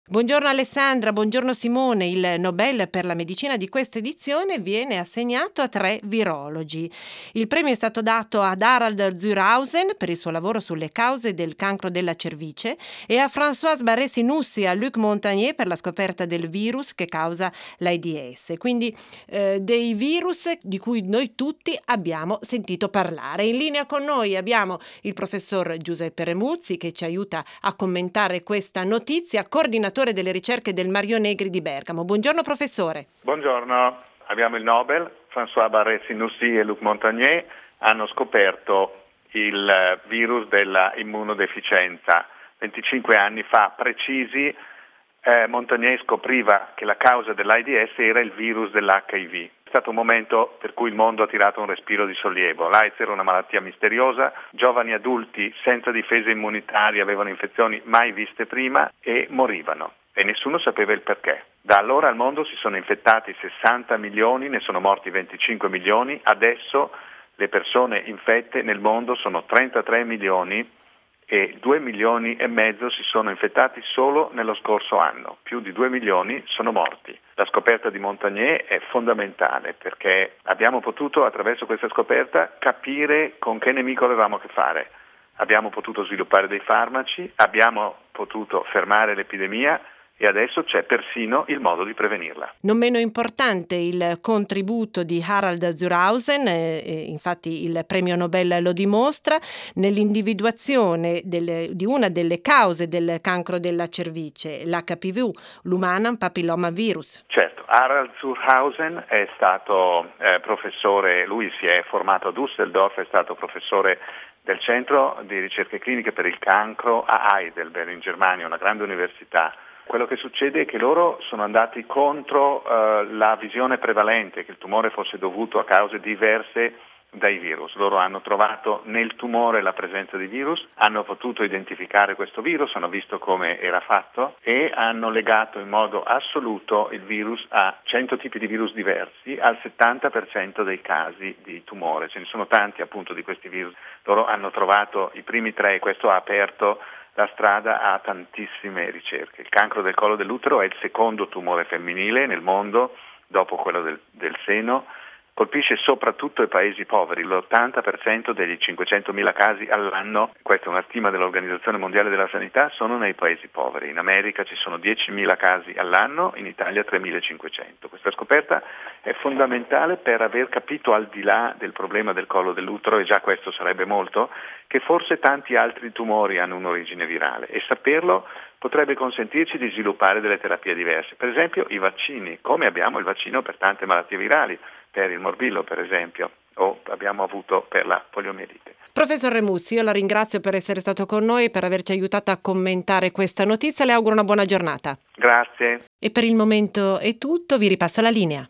Buongiorno Alessandra, buongiorno Simone. Il Nobel per la medicina di questa edizione viene assegnato a 3 virologi. Il premio è stato dato ad Harald Zurhausen per il suo lavoro sulle cause del cancro della cervice e a Françoise Barré-Sinoussi e a Luc Montagnier per la scoperta del virus che causa l'AIDS. Quindi dei virus di cui noi tutti abbiamo sentito parlare. In linea con noi abbiamo il professor Giuseppe Remuzzi che ci aiuta a commentare questa notizia, coordinatore delle ricerche del Mario Negri di Bergamo. Buongiorno professore. Buongiorno, abbiamo il Nobel, Françoise Barré-Sinoussi e Luc Montagnier hanno scoperto il virus della immunodeficienza. 25 anni fa precisi, Montagnier scopriva che la causa dell'AIDS era il virus dell'HIV. È stato un momento per cui il mondo ha tirato un respiro di sollievo. L'AIDS era una malattia misteriosa, giovani adulti senza difese immunitarie avevano infezioni mai viste prima e morivano e nessuno sapeva il perché. Da allora al mondo si sono infettati 60 milioni, ne sono morti 25 milioni, adesso le persone infette nel mondo sono 33 milioni e 2 milioni e mezzo si sono infettati solo nello scorso anno, più di 2 milioni sono morti. La scoperta di Montagnier è fondamentale perché abbiamo potuto attraverso questa scoperta capire con che nemico avevamo a che fare. Abbiamo potuto sviluppare dei farmaci, abbiamo potuto fermare l'epidemia e adesso c'è persino il modo di prevenirla. Non meno importante il contributo di Harald Zurhausen, infatti il premio Nobel lo dimostra, nell'individuazione di una delle cause del cancro della cervice, l'HPV, l'Human Papillomavirus. Certo, Harald Zurhausen è stato professore, lui si è formato a Düsseldorf, è stato professore del Centro di Ricerche Cliniche per il Cancro a Heidelberg in Germania, una grande università. Quello che succede è che loro sono andati contro la visione prevalente che il tumore fosse dovuto a cause diverse dai virus. Loro hanno trovato nel tumore la presenza di virus, hanno potuto identificare questo virus, hanno visto come era fatto e hanno legato in modo assoluto il virus a 100 tipi di virus diversi, al 70% dei casi di tumore. Ce ne sono tanti appunto di questi virus. Loro hanno trovato i primi 3 e questo ha aperto la strada a tantissime ricerche. Il cancro del collo dell'utero è il secondo tumore femminile nel mondo, dopo quello del seno, colpisce soprattutto i paesi poveri, l'80% degli 500.000 casi all'anno, questa è una stima dell'Organizzazione Mondiale della Sanità, sono nei paesi poveri. In America ci sono 10.000 casi all'anno, in Italia 3.500. Questa scoperta è fondamentale per aver capito al di là del problema del collo dell'utero, e già questo sarebbe molto, che forse tanti altri tumori hanno un'origine virale e saperlo potrebbe consentirci di sviluppare delle terapie diverse. Per esempio i vaccini, come abbiamo il vaccino per tante malattie virali, per il morbillo per esempio, o abbiamo avuto per la poliomielite. Professor Remuzzi, io la ringrazio per essere stato con noi e per averci aiutato a commentare questa notizia. Le auguro una buona giornata. Grazie. E per il momento è tutto, vi ripasso la linea.